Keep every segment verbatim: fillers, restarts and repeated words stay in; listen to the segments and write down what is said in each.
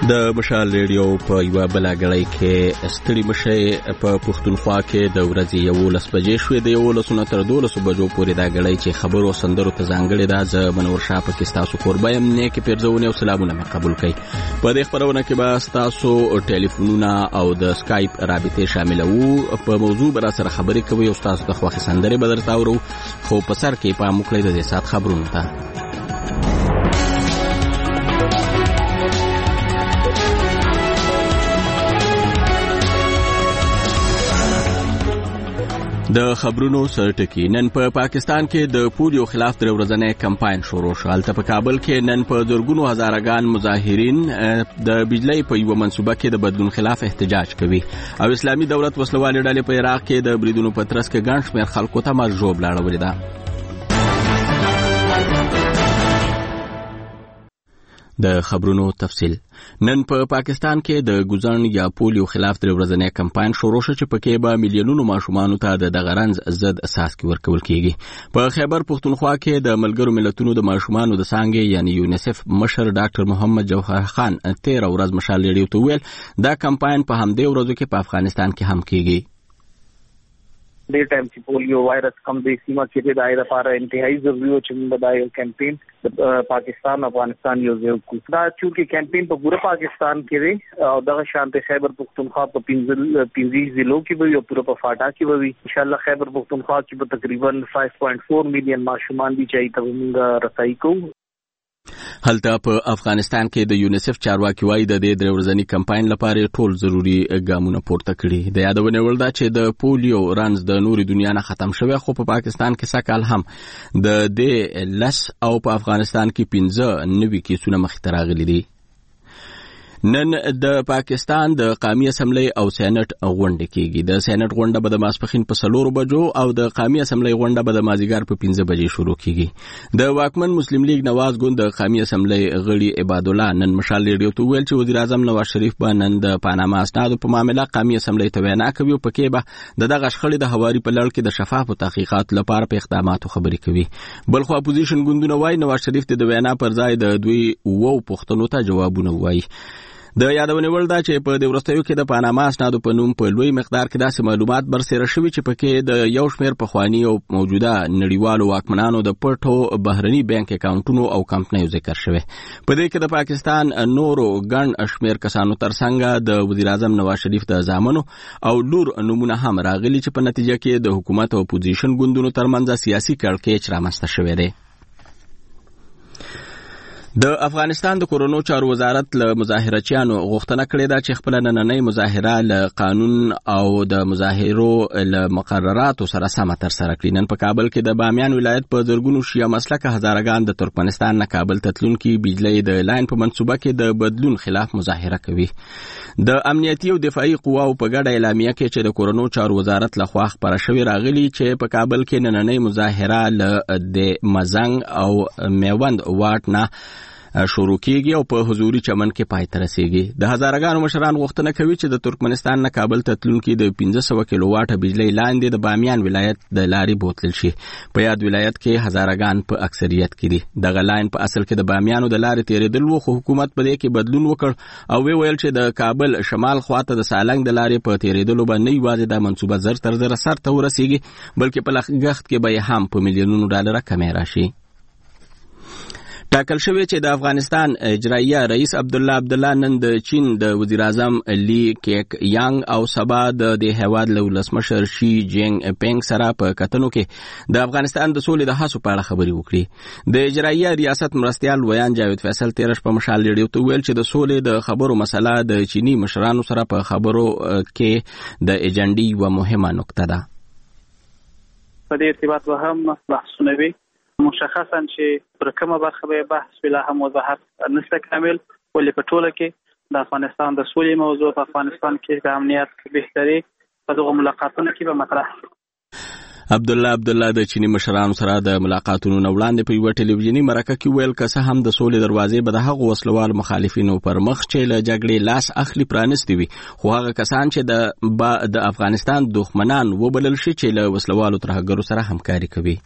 د مشال ریډیو په یو بلاګړی کې ستړي مشه په پښتونخوا کې د ورځې یولس بجې شوې د یولس نه تر دولس بجو پورې دا غړی چې خبرو سندرو ته ځانګړي دا ز منور شاه په تاسو قربایم نه کې پیرزونه او سلامونه مې قبول کړئ په دې خبرونه کې به تاسو ټلیفونونه او د سکایپ رابطه شامل وو په موضوع بر سره خبرې کوي او تاسو د خوښ سندرې بدرته اورو خو په سر کې په مخلې د دې سات خبرونه ته د خبرونو سرټکی نن په پا پاکستان کې د پولیو خلاف د ورځنۍ کمپاین شروع شو. البته په کابل کې نن په زرګونو هزارګان مظاهرین د بجلی په یو منصوبه کې د بدلون خلاف احتجاج کوي او اسلامي دولت وسلوالې ډلې په عراق کې د بریدونو په ترڅ کې ګڼ شمېر خلکو ته مرجوب لاړولې ده. د خبرونو تفصیل نن په پا پاکستان کې د ګوزن یا پولیو خلاف د ورځنۍ کمپاین شروع شو چې پکې به میلیونونو ماشومان ته د دغرنز ضد اساس کې ورکول کیږي. په خیبر پختونخوا کې د ملګرو ملتونو د ماشومان د څنګه یعنی یونیسف مشر ډاکټر محمد جوهر خان تیر ورځ مشال ریډیو ته ویل دا کمپاین په همدې ورځو کې په افغانستان کې هم کیږي. دې ټایم چې پولیو وایرس کم د سیمه کې د دایره لپاره انتهایی ضروري او چې موږ د یو کمپاین پاکستان افغانستان یو ځای کو دا چې کمپاین په پوره پاکستان کې دی او دغه شانته خیبر پختونخوا په پنځه پنځه ضلعو کې وي او پوره په فاټا کې وي. ان شاء الله خیبر پختونخوا کې به تقریبا پنځه پوینټ چار میلیون ماشومان دي چې ته موږ رسایي کوو. هلته په افغانستان کې د یونیسف چارواکي وایي د دې درې ورځنی کمپاین لپاره ټول ضروری ګامونه پورته کړي. د یادونه ول دا چې د پولیو رانز د نوري دنیا نه ختم شوی خو په پاکستان کې سکهال هم د دې لس او په افغانستان کې پنځه نوي کیسونه مخ ته راغلي دي. نن د پاکستان د قومي اسمبلی او سېنات غونډه کیږي. د سېنات غونډه به د ماسپخین په سلور بجو او د قومي اسمبلی غونډه به د مازیګر په پنځه بجې شروع کیږي. د واکمن مسلم لیگ نواز ګوند د قومي اسمبلی غړي عباد الله نن مشال ریډیو ته ویل چې وزیر اعظم نواز شریف به نن د پاناما اسنادو په معاملې قومي اسمبلی ته وینا کوي او پکې به د دغه شخړې د هواري په لړ کې د شفاف تحقیقات لپاره په اقداماتو خبرې کوي. بلخو اپوزیشن ګوندونه وایي نواز شریف د وینا پر ځای د دوی وو پښتنو ته جوابونه وایي. د یادونه ول دا چې په د ورستیو کې د پاناما اسنادو په نوم په لوی مقدار کې داسې معلومات برسره شوي چې پکې د یو شمېر پخوانی او موجوده نړیوالو واکمنانو د پټو بهرني بانک اکاونټونو او کمپنیو ذکر شوی. په دې کې د پاکستان نورو ګڼ شمېر کسانو ترڅنګ د وزیر اعظم نواز شریف د زامنو او لور نمونه هم راغلي چې په نتیجه کې د حکومت او اپوزیشن ګوندونو ترمنځ سیاسي کړکېچ رامنځته شوی دی. د افغانستان د کورونو چارو وزارت له مظاهرچیانو غوښتنه کړې ده چې خپل نننۍ مظاهره له قانون او د مظاهرو له مقرراتو سره سم تر سره کړي. نن په کابل کې د بامیان ولایت په زرګونو شیعه مسلکه هزارګان د ترکمنستان نه کابل تتلونکي بجلی د لاین په منصوبه کې د بدلون خلاف مظاهره کوي. د امنیتي او دفاعي قواو په ګډه اعلامیه کې چې د کورونو چارو وزارت لخوا خبره شوې راغلي چې په کابل کې نننۍ مظاهره له د مزنګ او میوند واټ نه شروع کیږي او په حضوري چمن کې پای ته رسیږي. د هزارګانو مشران غوښتنه کوي چې د ترکمنستان نه کابل ته تلونکي د پنځه سوه کیلو واټه بجلی لاندې د بامیان ولایت د لارې بوتل شي. په یاد ولایت کې هزارګان په اکثریت کې دي. دغه لاین په اصل کې د بامیانو د لارې تیرېدل وو خو حکومت په دې کې بدلون وکړ او وی ویل چې د کابل شمال خواته د سالنګ د لارې په تیرېدلو باندې یوازې د منصوبه زر تر زر سر ته ورسیږي بلکې په لغښت کې به هم په میلیونونو ډالر کمې راشي. ټاکل شوی چې د افغانستان اجراییه رئیس عبدالله عبدالله نن د چین د وزیر اعظم لی کیک یانګ او سبا د د هیواد له ولسمشر شي جینګ پینګ سره په کتنو کې د افغانستان د سولې د هڅو په اړه خبرې وکړي. د اجراییه ریاست مرستیال ویان جاوید فیصل تیرش په مشال ریډیو ته ویل چې د سولې د خبرو مسله د چینی مشرانو سره په خبرو کې د ایجنډي و مهمه نقطه ده. په دې ارتباط به هم بحثونه وي مشخصا چې پر کومه برخه به بحث ویلا هم وضاحت نشته کامل ولې په ټوله کې د افغانستان د سولې موضوع په افغانستان کې د امنیت بهتري په دغه ملاقاتونو کې به مطرح. عبدالله عبدالله د چینی مشرانو سره د ملاقاتونو نه وړاندې په یوه ټلویزیوني مرکه کې ویل که څه هم د سولې دروازې به د هغو وسلوال مخالفینو پر مخ چې له جګړې لاس اخلي پرانستې وي خو هغه کسان چې د د افغانستان دښمنان وبلل شي چې له وسلوالو ترهګرو سره همکاري کوي.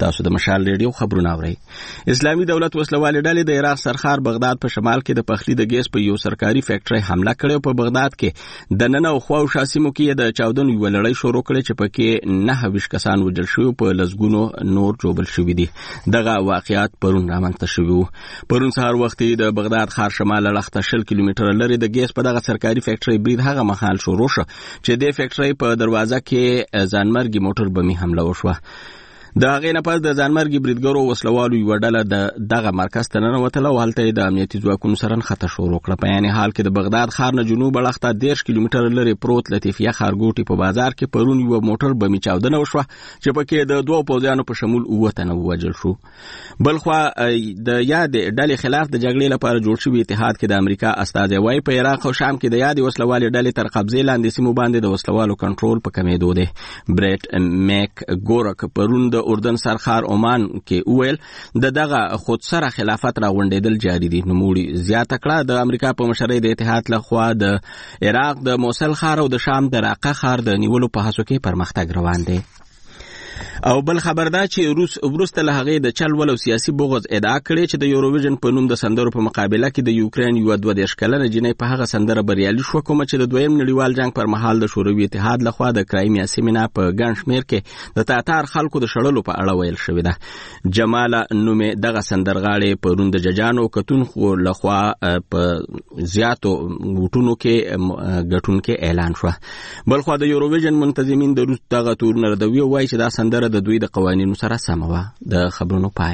تاسو د مشال ریډیو خبرونه اورئ. اسلامي دولت وسلوالې ډلې د عراق سرخار بغداد په شمال کې د پخلی د ګیس په یو سرکاري فیکټري حمله کړې. په بغداد کې د نن او خوا او شاسمو کې د چاودنو یو لړۍ شروع کړې چې پکې نه ویش کسان وژل شوي، په لسګونو نور جوړل شوي دي. دغه واقعیت پرون رامنځته شوي وو. پرون سهار وخت د بغداد ښار شمال لخته شل کیلومتره لري د ګیس په دغه سرکاري فیکټري برید هغه مهال شروع شو چې د فیکټري په دروازه کې ځانمرګي موټر بمي حمله وشوه. د هغې نه پس د ځانمرګي بریدګرو وسلوالو یوه ډله د دغه مرکز ته ننوتله او هلته یې د امنیتي ځواکونو سره نښته شروع کړه. په یعنې حال کې د بغداد ښار نه جنوب اړخته دېرش کیلومتره لرې پروت لطیفیه ښارګوټي په بازار کې پرون یوه موټر بمي چاودنه وشوه چې پکې د دوو پوځیانو په شمول اووه تنه ووژل شو. بلخوا د یادې ډلې خلاف د جګړې لپاره جوړ شوي اتحاد کې د امریکا استازی وایي په عراق او شام کې د یادې وسلوالې ډلې تر قبضې لاندې سیمو باندې د وسلوالو کنټرول په کمېدو دی. بریټ میک ګورک پرون د اردن سرخار عمان کې وویل د دغه خودسره خلافت راغونډېدل جاري دي. نوموړي زیاته کړه د امریکا په مشرۍ د اتحاد لخوا د عراق د موصل ښار او د شام د راقه ښار د نیولو په هڅو کې پرمختګ روان دی. او بل خبر دا چې روس وروسته له هغې د چل ول او سیاسي بغض ادعا کړې چې د یوروویژن په نوم د سندرو په مقابله کې د یوکرین یوه دوه دېرش کلنه جینۍ په هغه سندره بریالي شوه کومه چې د دویم نړیوال جنګ پر مهال د شوروي اتحاد لخوا د کرایمیا سیمې نه په ګڼ شمېر کې د تاتار خلکو د شړلو په اړه ویل شوې ده. جماله نومې دغه سندرغاړې پرون د ججانو کتونخو لخوا په زیاتو ګوټونو کې ګټونکې اعلان شوه. بلخوا د یوروویژن منتظمین د روس دغه تورونه ردوي او وایي چې دا سندره د دوی د قوانینو سره سمه وه. د خبرونو پای.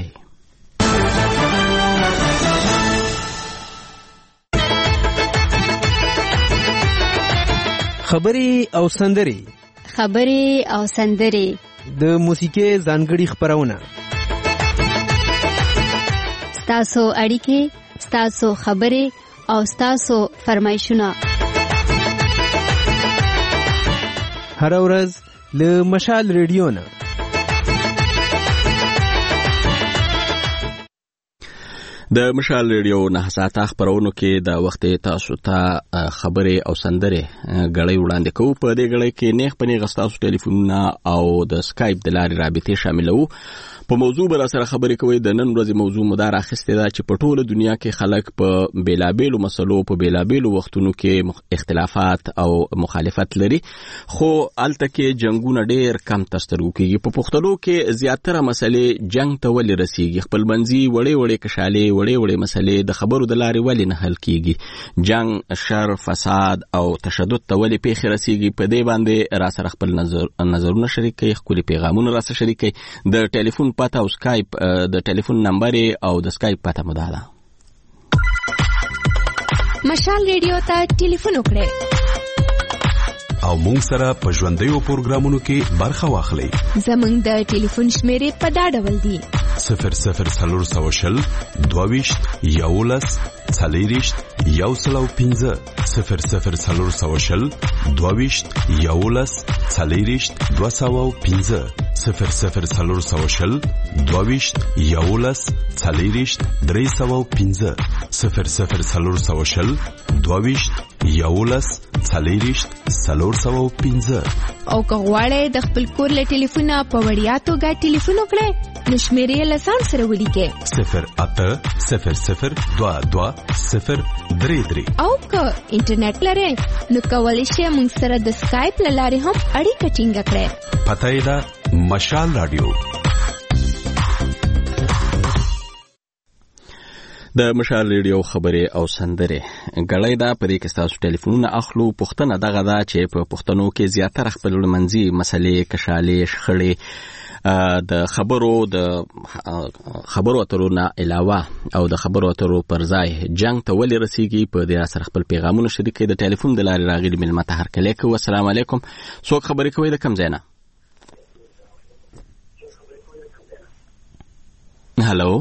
خبرې او سندرې خبرې او سندرې د موسیقۍ ځانګړي خپرونه. ستاسو اړیکې، ستاسو خبرې او ستاسو فرمایشونه هر ورځ له مشال ریډیو نه. د مشال ریډیو نه ساعته خبرونو کې د وخت تاسو ته خبرې او سندرې غړې وړاندې کوو. په دې غړې کې نیغ په نیغ تاسو ټلیفونونه او د سکایپ د لارې رابطې شاملوو. په موضوع به را سره خبرې کوي. د نن ورځې موضوع مدار اخیستې ده چې په ټوله دنیا کې خلک په بیلابیلو مسلو په بیلابیلو وختونو کې اختلافات او مخالفت لري، خو هلته کې جنګونه ډېر کم ته سترګو کېږي. په پښتنو کې زیاتره مسلې جنګ ته ولې رسېږي؟ خپلمنځي وړې وړې کشالې وړې وړې مسلې د خبرو د لارې ولې نه حل کېږي؟ جنګ، شر، فساد او تشدد ته ولې پیښې رسېږي؟ په دې باندې را سره خپل نظر نظرونه شریک کړئ، ښکلي پیغامونه را سره شریک کړئ. د ټلیفون پته او سکایپ د ټلیفون نمبر او د سکایپ پته مو ده. مشال ریډیو ته ټلیفون وکړئ او مونږ سره په ژوندیو پروګرامونو کې برخه واخلئ. زمونږ د ټلیفون شمیرې په دا ډول دي: صفر صفر څلور سوه شل دوهویشت یولس څلېرویشت یو سل او پنځه صفر صفر څلور سوه شل دوهویشت یولس څلېرویشت دوه سوه او پنځه صفر صفر څلور سوه شل دوهویشت یولس څلېرویشت درې سوه او پنځه صفر صفر څلور سوه شل دوهویشت یولس څلېرویشت څلور سوه او پنځه. او که غواړئ د خپل کور له ټلیفونه په وړیا توګه ټلیفون وکړئ نو شمیرې له ځان سره ولیکئ: صفر اته صفر صفر دوه دوه صفر درې درې. او که انټرنیټ لرئ نو کولی شئ موږ سره د سکایپ له لارې هم اړیکه ټینګه کړئ. پته یې ده مشال راډیو. د مشال ریډیو خبرې او سندرې غړې ده. په دې کې تاسو ټلیفونونه اخلو. پوښتنه دغه ده چې په پښتنو کې زیاتره خپلمنځي مسلې، کشالې، شخړې د خبرو د خبرو اترو نه علاوه او د خبرو اترو پر ځای جنګ ته ولې رسیږي؟ په دې سره خپل پیغامونه شریک کړئ. د ټلیفون د لارې راغلي مېلمه ته هرکلی کوو. السلام علیکم. څوک خبرې کوي د کوم ځای نه؟ هلو.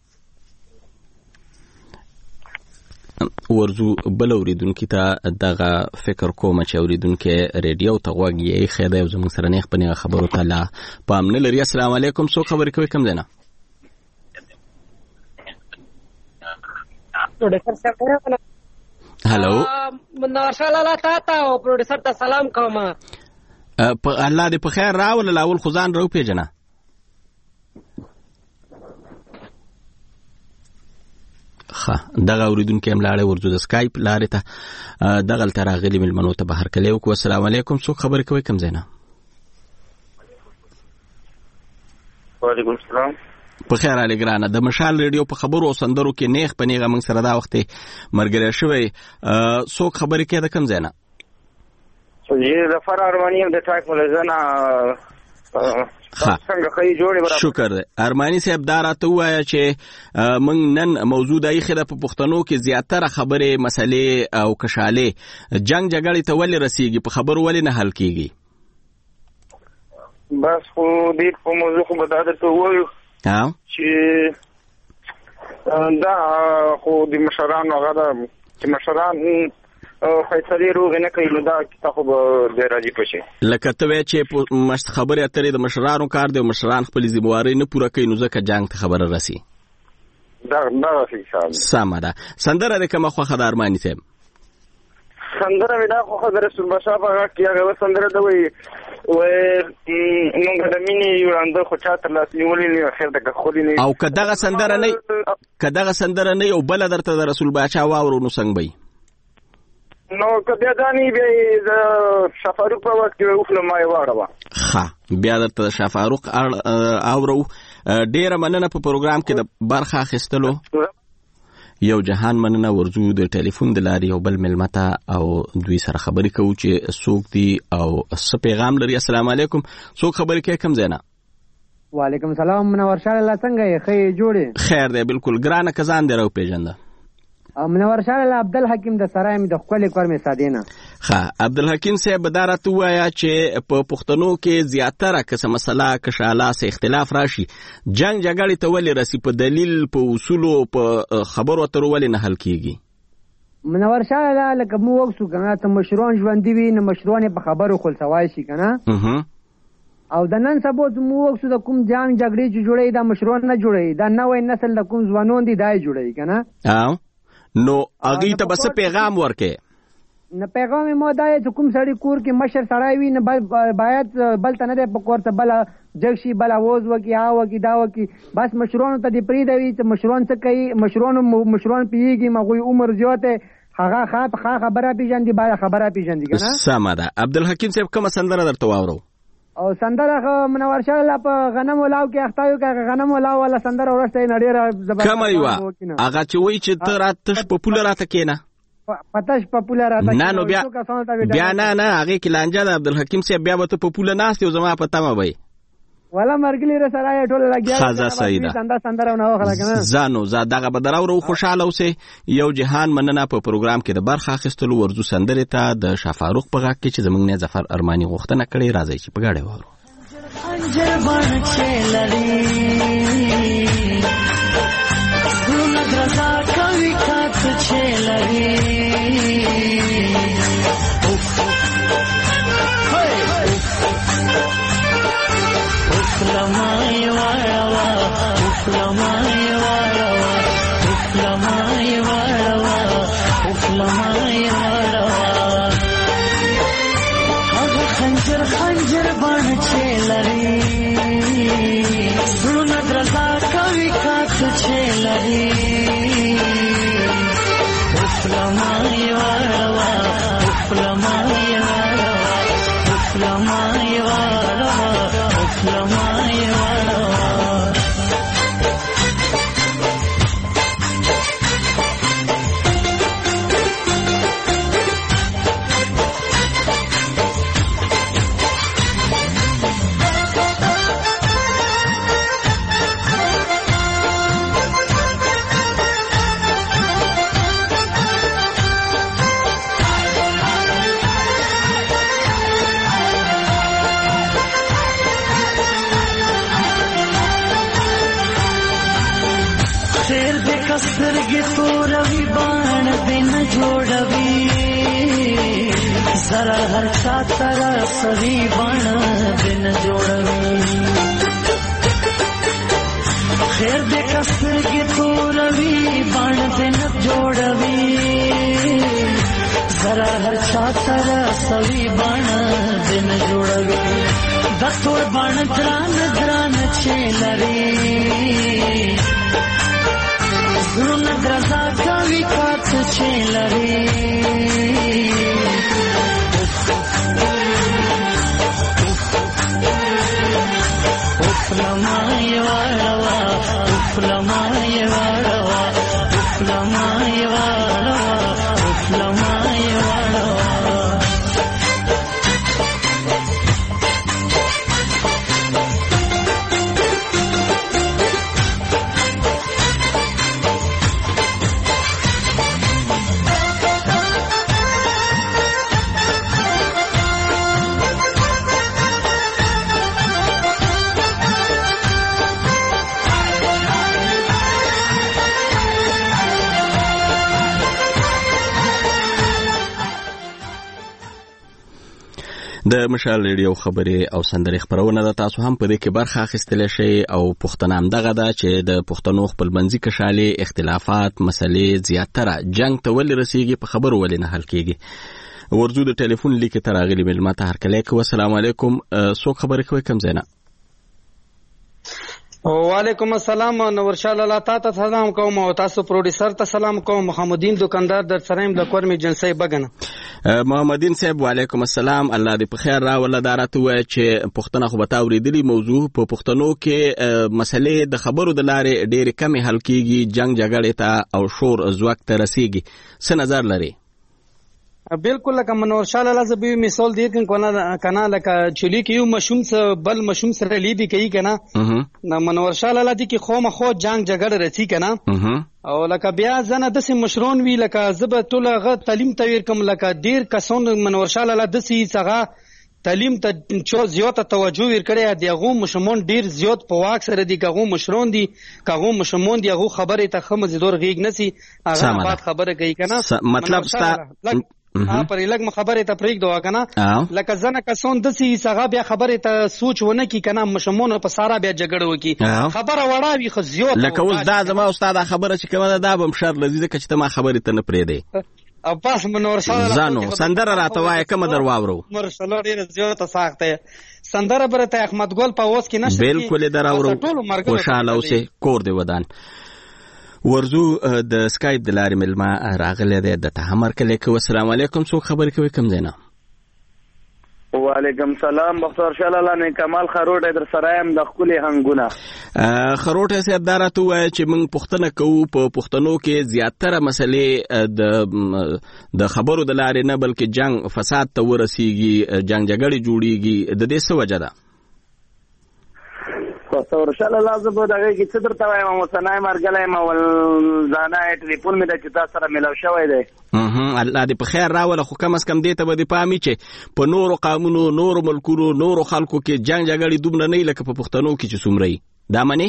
ورزو بل اوریدونکي ته دغه فکر کوم چې اوریدونکي ریډیو ته غوږ یې ایښی دی او زموږ سره نیغ په نیغه خبرو ته لا پام نه لري. السلام علیکم. څوک خبرې کوي کوم ځای نه؟ هلو. مناشا لالا تا ته او پروډوسر ته سلام کوم. په الله دې په خیر راوله. لاول خو ځان راوپېژنه. ښه دغه اوریدونکو هم لاړې ورځو د سکایپ لارې ته دغه تر غلي ملمنو ته بهر کلی وکړو. السلام علیکم. څوک خبرې کوي کوم ځای نه؟ وعلیکم السلام. په خیر علي ګرانه د مشال ریډیو په خبرو او سندرو کې نیغ په نیغه موږ سره دا وخت مرګره شوی څوک خبرې کوي د کوم ځای نه؟ یې ظفر ارمانی د ټاک ملزنه څنګه خی جوړې برابر. شکر دی ارمانی صاحب دا راته وایا چې موږ نن موضوع د ایخه په پښتنو کې زیاتره خبرې مسلې او کشالې جنگ جګړې ته ولې رسیږي په خبرو ولې نه حل کیږي؟ بس خو دې په موضوع خو به دا درته ووایو چې دا خو د مشرانو هغه ده چې مشران فیصلې روغې نه کوي نو دا کیسه خو به د راځي پشي لکه ته وایې چې خبرې اترې د مشرانو کار دی او مشران خپلې ذمهوارۍ نه پوره کوي نو ځکه جنګ ته خبره رسي. دا دغسې کیسه ده. سمه ده. سندره دې کومه خوښه ده ارماني صاحب؟ سندره مې دا خوښه د رسول بشا په غږ کې هغه سندره ده وایي وایي موږ د مینې وړاندې خو چا ترلاسه نیولې نه خیر ده که خولې نه او که دغه سندره نه که دغه سندره نه یو بله درته د رسول باشا واورو نو څنګه به وي؟ نو که بیا دا نه بیا یې د شافاروق په وخت کې اوښله ما یې واړوه. ښه بیا درته د شافاروق اورو. ډېره مننه په پروګرام کې د برخه اخیستلو. یو جهان مننه ورځو د ټلیفون د لارې یو بل ملمه ته او دوی سره خبرې کوو چې څوک دي او څه پیغام لري. السلام علیکم. څوک خبرې کوي کوم ځای نه؟ وعلیکم السلام. منور شاه الله څنګه یې؟ ښه یې جوړې؟ خیر دی بالکل. ګرانه که ځان دې راوپېژنده. منور شاه الله عبدالحکیم د سرایم د ښکلې کورمې سادې نه. ښه عبدالحکیم صاحب دا راته ووایه چې په پښتنو کې زیاتره که څه مسله کشاله څه اختلاف راشي جنګ جګړې ته ولې رسي؟ په دلیل په اصولو په خبرو اترو ولې نه حل کیږي؟ منور شاه الله لکه موږ وکسو که نه ته مشران ژوندي وي نه مشران یې په خبرو خلصوای شي که نه او د نن سبا موږ وکسو د کوم جنګ جګړې چې جوړوي دا مشران نه جوړوي دا نوی نسل د کوم ځوانان دي دا یې جوړوي که نه نو هغوی ته به څه پیغام ورکې؟ نه پیغام یې ما دا چې کوم سړی کور کې مشر سړی وي نه باید بل ته نه دی په کور ته بله جګ شي بل اواز وکړي ها وکړي دا وکړي بس مشرانو ته دې پرېږدوي چې مشران څه کوي مشرانو مشران پوهېږي هغوی عمر زیات دی هغه ښه خبره پېژندي بله خبره پېژندي که نه. سمه ده. عبدالحکیم صاحب کومه سندره درته واورو؟ او سندره منور شاه الله په غنمو لاو کې اخته یو که غنمو لاو والا سندره وروسته یې نه ډېره زبردست کومه یوه هغه چې وایي چې ته را تش په پوله راته کښېنه په تش په پوله راته نه نو بیا بیا نه نه هغې کې لانجه ده عبدالحکیم صاحب بیا به ته په پوله ناست یو زما په تمه به یې ولا مرګلي را سره یې ټوله لګیا ښه صحیح ده ځه نو ځه دغه به دراورو خوشحاله اوسې. یو جهان مننه په پروګرام کې د برخه اخیستلو ورځو سندرې ته د شافاروق په غږ کې چې زموږ نه ظفر ارماني غوښتنه کړې راځئ چې په ګډه واورو. خنجر بان چلری زړونه درزا کوي کات چلری لمای واروا لمای واروا لمای واروا لمای واروا هغه خنجر خنجر بان چلری زړونه درزا کوي کات چلری لمای واروا لمای واروا لمای واروا لمای واروا سترګې توروي باڼه دې نه جوړوي زره هر چا ته رسوي باڼه دې نه جوړوي خیر دې که سترګې توروي باڼه دې نه جوړوي زره هر چا ته رسوي باڼه دې نه جوړوي د تور باڼه ګران ګران چې لري زړونه درزا کوي کاڅ چې لري افلما یواروا افلما یواروا افلما یواروا افلما یواروا د مشال ریډیو خبرې او سندرې خبرونه د تاسو هم په دې کې برخه اخیستل شي او پښتنه هم دغه ده چې د پښتنو خپلمنځي کشالي اختلافات مسلې زیاتره جنگ ته ولې رسیږي په خبرو ولې نه حل کیږي ورزو د ټلیفون لیک ته راغلی ملما ته هر کله کو السلام علیکم څوک خبرې کوي کم زینا وعلیکم السلام نورشاه لالا تاسو سلام کوم او تاسو پروډوسر ته سلام کوم محمدین دکاندار در سرایم د کور می جنسي بغنه محمدین صاحب وعلیکم السلام الله دې په خیر را ولادارته وای چې پښتنه خو بتاو ریدلی موضوع په پښتنو کې مسلې د خبرو د لارې ډېر کم حل کیږي جنگ جګړه ته او شور زوک ته رسیږي څه نظر لري بالکل لکه منورشاه لالا زبی مثال دیر کن کنه کنه لکه چلی کیو مشوم سره بل مشوم سره لیبي کوي کنه نو منورشاه لالا دي کی خو مخو جنگ جګړه رسی کنه او لکه بیا زنه د سیم مشرون وی لکه زب ټوله غ تعلیم تویر کوم لکه ډیر کسون منورشاه لالا د سی څنګه تعلیم ته چو زیاته توجه ور کړی دی غو مشمون ډیر زیات په واک سره دی غو مشرون دی غو مشمون دی غو خبره ته خمز دور غیګ نسی هغه بعد خبره کوي کنه مطلب ستا ها پر لګ خبره ته پریک دوه کنه لکه زنه کسون د سی څنګه بیا خبره ته سوچ ونه کی کنه مشمون په سارا بیا جګړه وکي خبره وړاوي خو زیات لکه اوس دا زما استاد خبره چې کومه دا بم شر لذیذه کچ ته ما خبره ته نه پرې دی او پاس منور شاه زانو سندره راته وای کوم در واورو مر شلو ډیر زیات ساخته سندره برته احمد ګل په اوس کې نشته بالکل دراورو خوشاله اوسه کور دی ودان ورزو د سکایپ د لارې ملما راغله د تهمر کله کو السلام علیکم څوک خبرې کوي کم زینا وعلیکم سلام مختار شلاله نه کمال خروټ در سرایم د خولي هنګونه خروټ صاحب دارته وای چې موږ پښتنه کوو په پښتنو کې زیاتره مسلې د د خبرو د لارې نه بلکې جنگ فساد ته ورسیږي جنگ جګړې جوړیږي د دې څه وجه ده مختار شلاله زبر دغه کې څه درته وایم مصنای مرګلای ما ول ځانای ټلیفون مې د چتا سره ملاو شوی دی اها الله دې په خیر راوله خو کم اس کم دې ته به دې پامي چې په نورو قانونو نورو ملکونو نورو خلکو کې جنگ جګړې دومره نه لکه په پښتنو کې چې څومره دا منی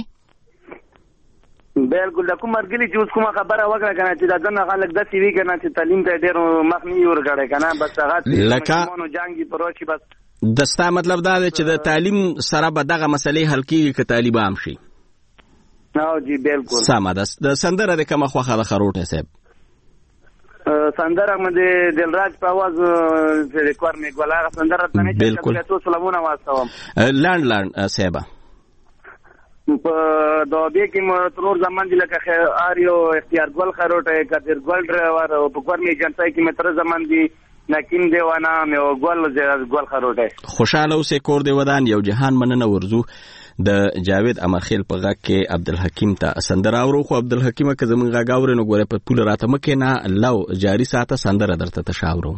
بالکل د کوم مرګلی چې اوس کومه خبره وکړه کنه چې دا ځنه خلک د سی وی کنه چې تعلیم ته ډېر مخ نه ورګړې کنه بس هغه لکه جنگي پروچي بس دستا مطلب دا دی چې د تعلیم سره به دغه مسلې حل کیږي که طالب عام شي نو جی بالکل سمه ده د سندره د کومه خوخه د خروټه صاحب سندره مې دلراج په आवाज چې ریکوار مې ګولا سندره ته نه چې تاسو سلامونه واسطوم لاند لاند صاحب په دوبه کې مترور زمان دي لکه آریو اختیار ګل خروټه کثیر ګل ډرایور او په کور مې جنتای کې متر زمان دي نکیم دیوانا مې ګل ګل خروټه خوشاله اوسې کور دی ودان یو جهان مننه ورزو د جاوید امرخیل په غږ کې عبدالحکیم ته سندره اورو خو عبدالحکیم که زمون غږ اوري نو ګوره په پوله راته مکه نه لو جاری ساته سندره درته تشاورو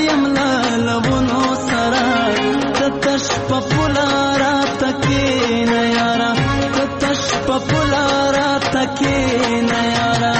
یم لالونو سره تتش په پولارا تکې نه یارا تتش په پولارا تکې نه یارا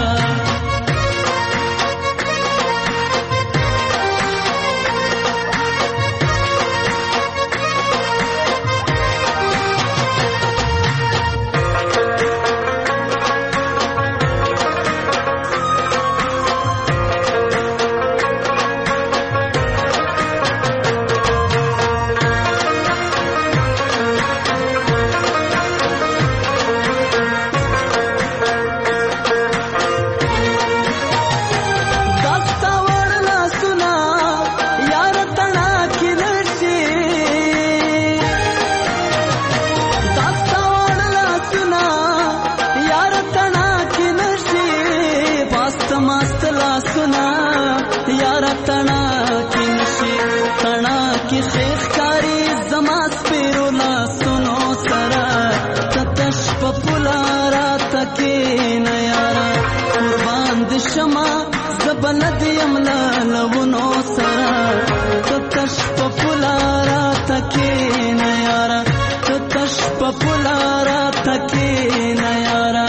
بلد یم لالونو سره تتش په پولارا تکې نه یارا تتش په پولارا تکې نه یارا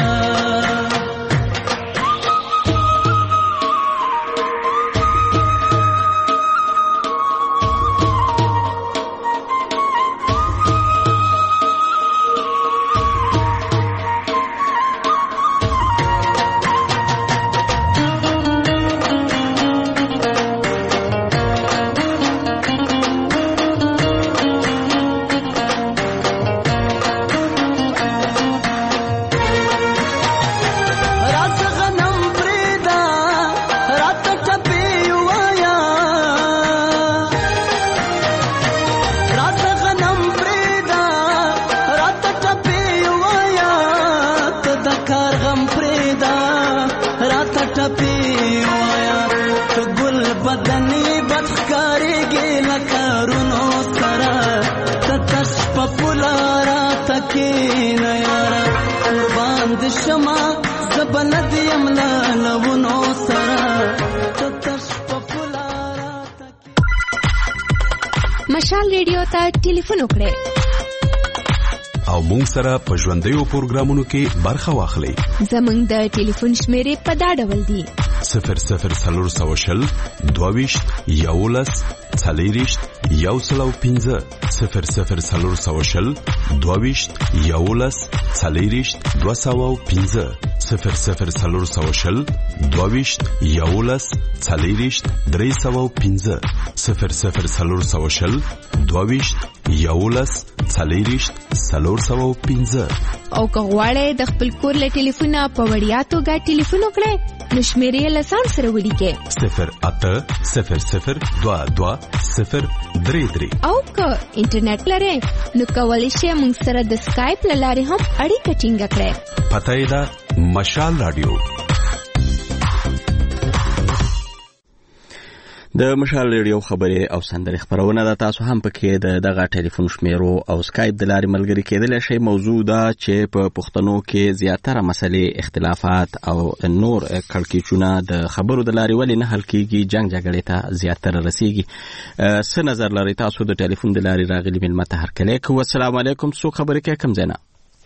مشال ریډیو ته ټلیفون وکړئ او مونږ سره په ژوندیو پروګرامونو کې برخه واخلئ. زمونږ د ټلیفون شمیرې په دا ډول دي: صفر صفر څلور سوه شل دوه ویشت یولس څلېرویشت یو سل او پنځه صفر صفر څلور سوه شل دوه ویشت یولس څلېرویشت دوه سوه او پنځه صفر صفر څلور سوه شل دوه ویشت یولس څلېرویشت درې سوه او پنځه صفر صفر څلور سوه شل دوه ویشت یولس څلېرویشت څلور سوه او پنځه. او که غواړئ د خپل کور له ټلیفونه په وړیا توګه ټلیفون وکړئ نو شمیرې یې له ځان سره ولیکئ: صفر اته صفر صفر دوه دوه صفر درې درې. او که انټرنیټ لرئ نو کولی شئ موږ سره د سکایپ له لارې هم اړیکه ټینګه کړئ. پته یې ده مشال رادیو. د مشال ریډیو خبرې او سندرې خبرونه ده. تاسو هم پکې د دغه ټلیفون شمیرو او سکایپ د لارې ملګري کېدلی شئ. موضوع ده چې په پښتنو کې زیاتره مسلې، اختلافات او نور کړکېچونه د خبرو د لارې ولې نه حل کېږي، جنګ جګړې ته زیاتره رسېږي. څه نظر لرئ تاسو د ټلیفون د لارې راغلي مېلمه ته هرکلی کوو. السلام علیکم. څوک خبرې کوي؟ کوم ځای نه؟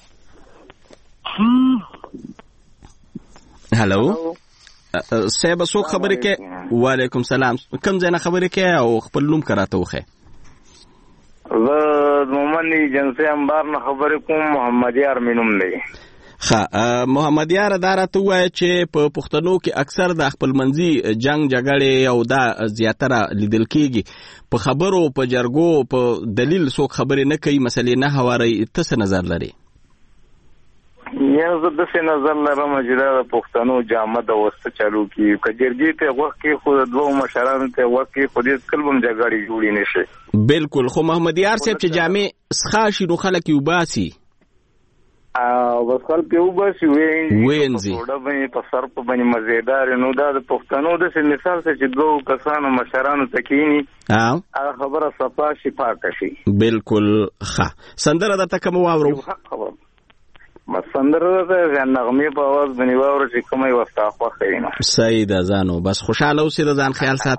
هلو صاحب څوک خبرې کوي؟ وعلیکم سلام. کوم ځای نه خبرې کوي او خپل نوم که راته وښیئ. زه د مومند ایجنسۍ انبار نه خبرې کوم. محمد یار مې نوم دی. ښه محمد یاره، دا راته ووایه چې په پښتنو کې اکثر د خپلمنځي جنګ جګړې او دا زیاتره لیدل کېږي. په خبرو، په جرګو، په دلیل څوک خبرې نه کوي، مسلې نه هواروي. ته څه نظر لرې؟ یا زه داسې نظر لرم چې دا د پښتنو جامه د وسته چالو کړي. که جرګې ته غوږ کېښود، د دوو مشرانو ته غوږ کېښود، هېڅکله به هم جګړې جوړې نه شي. بلکل. خو محمد یار صاحب چې جامې څښا شي نو خلک یې وباسي او بس خلک یې وباسي، وینځي په ټوډه باندې، په سر په باندې مزېدار. نو دا د پښتنو داسې مثال دی چې دوو کسانو مشرانو ته کښېني، هغه خبره صفا شي، پاکه شي. بلکل. ښه سندره درته کومه واورو؟ خبره بس سندره ده د نغمې په اواز باندې واوره چې کومه یې ورته خوښه وي. نو صحیح ده ځانو. بس خوشحاله اوسې، د ځان خیال ساته.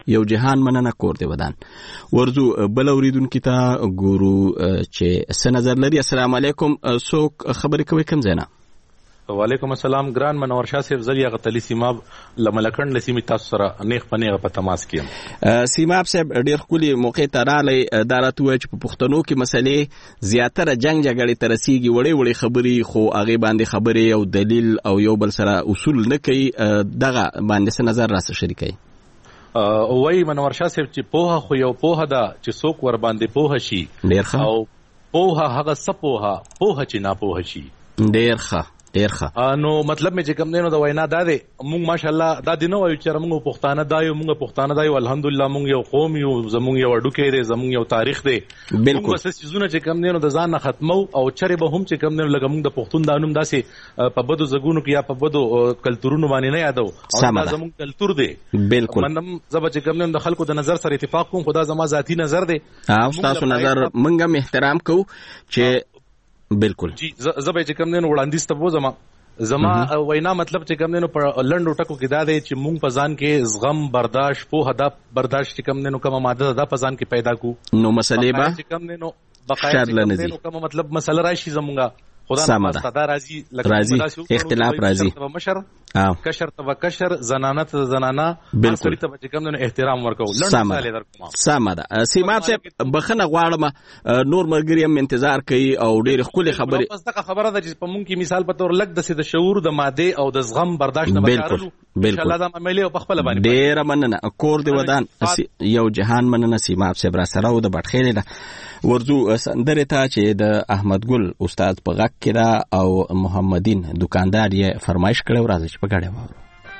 یو جهان مننه کور دی ودان. ورزو بل اوریدونکو ته ګورو چې څه نظر لري. السلام علیکم، څوک خبرې کوي کوم ځای نه؟ وعلیکم السلام، ګران منور شاه صاحب، زه یغه تلی سیماب لملکند لسیمه تاسو سره نیغ پنیغه په تماس کیم. سیماب صاحب ډیر خولي موقع ته رالی دارته وای چې په پښتنو کې مسلې زیاتره جنگ جګړې تر رسیږي، وړې وړې خبرې خو هغه باندې خبرې او دلیل او یو بل سره اصول نه کوي. دغه باندې څه نظر راس شریکي؟ وای منور شاه صاحب چې پوها خو یو پوها ده چې څوک ور باندې پوها شي ډیر ښه، او پوها هغه سپوها پوها چې نه پوها شي ډیر ښه ډیر ښه. نو مطلب مې چې کوم دی نو د وینا دا دی، مونږ ماشاءالله دا دی نه وایو چې موږ پښتانه دا یو، موږ پښتانه دا یو، الحمدلله موږ یو قوم یو، زموږ یو ډوکی دی، زموږ یو تاریخ دی. بالکل موږ څه چیزونه چې کوم دی نو د ځان نه ختمو او چرې به هم چې کوم دی لکه موږ د پښتون د انوم داسې په بدو زګونو کې یا په بدو کلتورونو باندې نه یادو، او دا زموږ کلتور دی. بالکل منم زبر چې کوم دی د خلکو د نظر سره اتفاق کوم، خدا زما ذاتی نظر دی او تاسو نظر موږ هم احترام کوو چې بالکل جی زبر چې کوم دی نو وړاندیز ته وځم. زما وینا مطلب چې کوم دی نو په لنډو ټکو کې دا دی چې مونږ په ځان کې زغم، برداشت، پوهه دا برداشت چې کوم دی نو کومه ماده دا په ځان کې پیدا کو نو مسلې به چې کوم دی نو بقایا چې کوم دی نو کومه مطلب مسله راشي زمونږه خدا نه صدا راځي لکه اختلاف راځي مشر کشر ته کشر زنانه ته زنانه بالکل ته چې کوم دی احترام ورکو. لنډ مثال درکوم. سمه ده سیماب صاحب، بخنه غواړم نور ملګری هم انتظار کوي او ډېر ښکلې خبرې. بس دغه خبره ده چې په مونږ کې مثال په تور لګ د شعور د ماده او د زغم برداشت نه بالکل بالکل الله دا عملي او په خپل باندې ډېر مننه کور دی ودان یو جهان مننه سیماب صاحب را سره او د بټخېلې ده. ورزو سندره ته چې د احمد ګل استاد په غږ کې ده او محمدین دکاندار یې فرمایش کړو، راځي چې په ګډه وورو.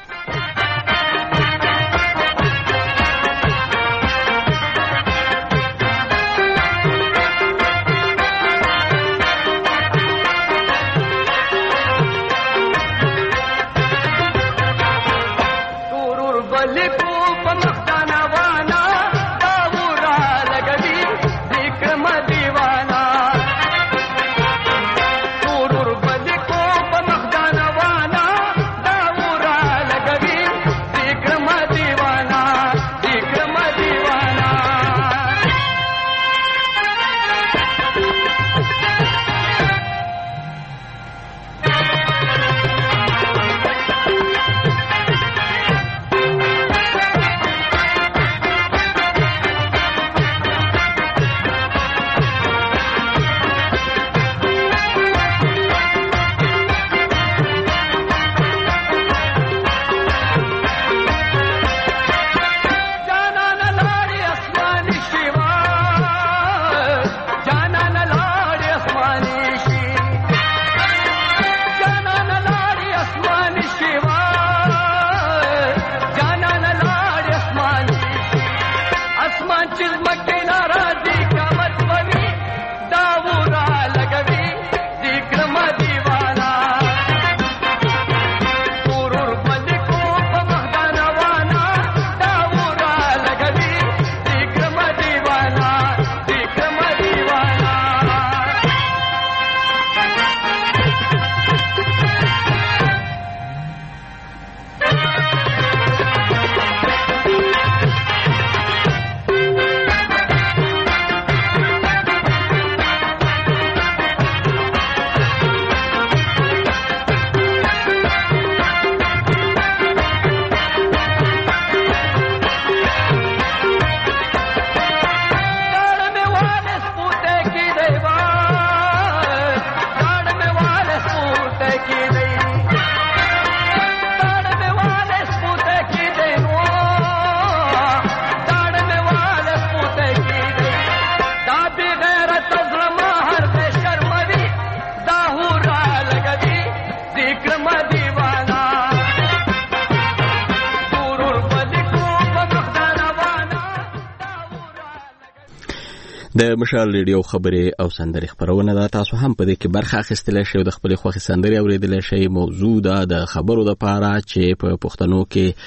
د مشال ریډیو خبرې او سندرې خبرونه ده. تاسو هم په دې کې برخه اخیستلی شئ او د خپلې خوښې سندرې اورېدلی شئ. موضوع ده د خبرو دپاره چې په پښتنو